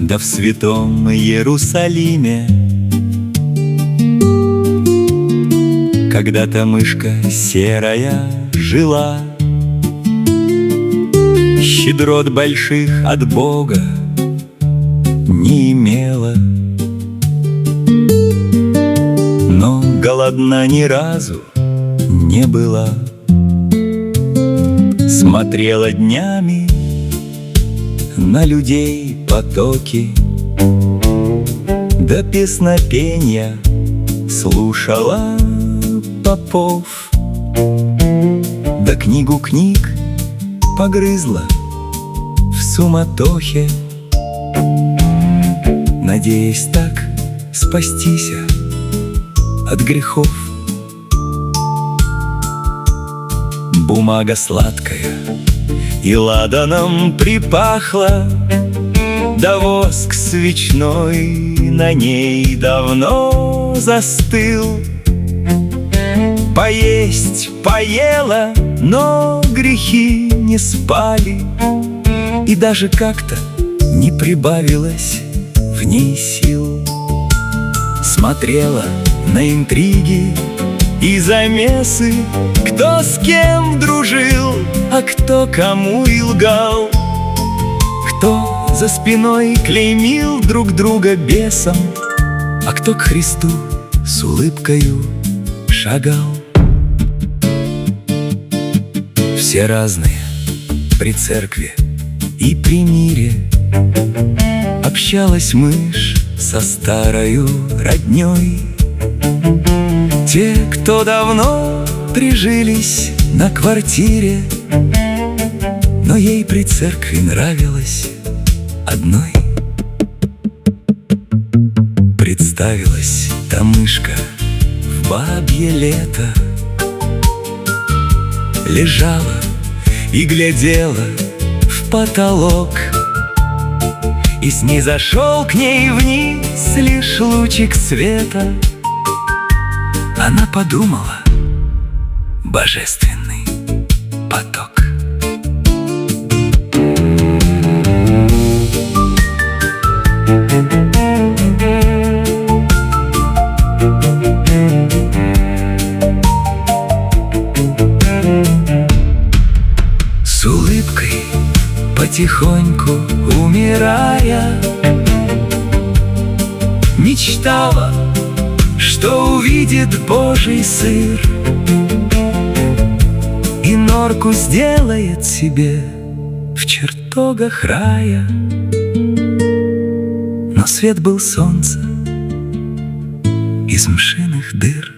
Да в святом Иерусалиме когда-то мышка серая жила, щедрот больших от Бога не имела, но голодна ни разу не была. Смотрела днями на людей потоки, да песнопенья слушала попов, да книгу книг погрызла в суматохе, надеясь так спастися от грехов. Бумага сладкая и ладаном припахла, да воск свечной на ней давно застыл. Поесть поела, но грехи не спали, и даже как-то не прибавилось в ней сил. Смотрела на интриги и замесы, кто с кем дружил, а кто кому и лгал, кто за спиной клеймил друг друга бесом, а кто к Христу с улыбкою шагал. Все разные при церкви и при мире, общалась мышь со старою родней. Те, кто давно прижились на квартире, но ей при церкви нравилось одной. Представилась та мышка в бабье лето, лежала и глядела в потолок, и снизошел к ней вниз лишь лучик света. Она подумала: божественный поток. С улыбкой потихоньку умирая, мечтала, что увидит Божий сыр и норку сделает себе в чертогах рая. Но свет был солнца из мшиных дыр.